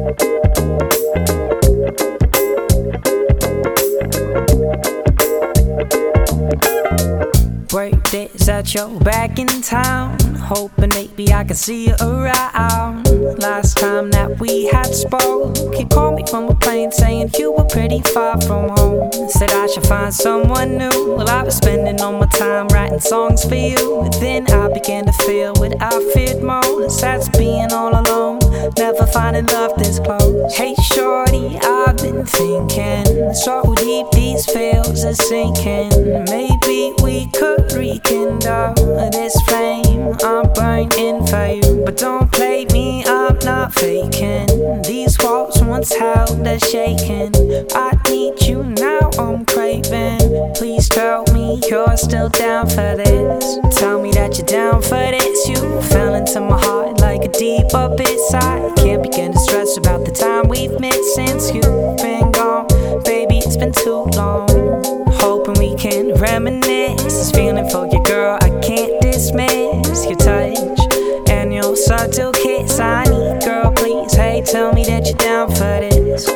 Birthdays at your back in town, hoping maybe I can see you around. Last time that we had spoke, you called me from a plane saying you were pretty far from home. Said I should find someone new. Well, I was spending all my time writing songs for you. And then I began to feel what I feared most. That's being all alone, never finding love this close. Hey shorty, I've been thinking, so deep these feels are sinking. Maybe we could rekindle this flame I'm burning for you. But don't play me, I'm not faking. These walls once held are shaking. I need you now, I'm craving. Please tell me you're still down for this. Tell me that you're down for this. You fell into my heart like a deep up inside. Can't begin to stress about the time we've missed since you've been gone. Baby, it's been too long. Hoping we can reminisce. This feeling for you, girl, I can't dismiss. Your touch and your subtle kiss. I need, girl, please, hey, tell me that you're down for this.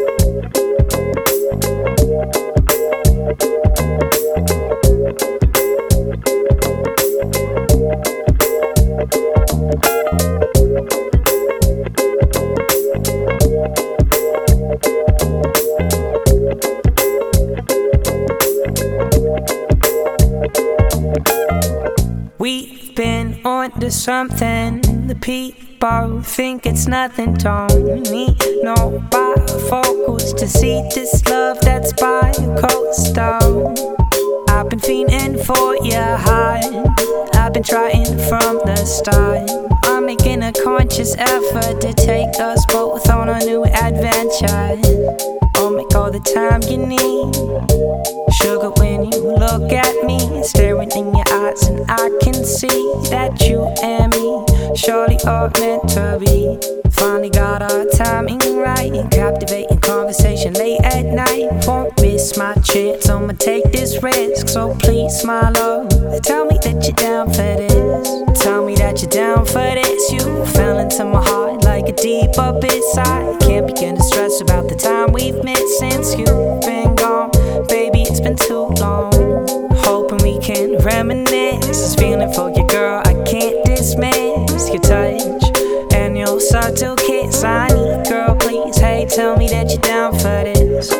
We've been on to something. The people think it's nothing. Don't need no bifocals to see this love that's bi-coastal. I've been fiending for your heart. I've been trying from the start. I'm making a conscious effort to take us both on a new adventure. I'll make all the time you need. Sugar, when you look at me, staring in your eyes, and I can see that you and me surely are meant to be. Finally got our timing right, captivating conversation late at night. Won't miss my chance, I'ma take this risk. So please, my love, tell me that you're down for this. Tell me that you're down for this. You fell into my heart like a deep up inside. Can't begin to stress about the time we've missed since you've been gone. Baby, it's been too long. Hoping we can reminisce. This feeling for you, girl, I can't dismiss. Your touch and your subtle kiss. I need, girl, please, hey, tell me that you're down for this.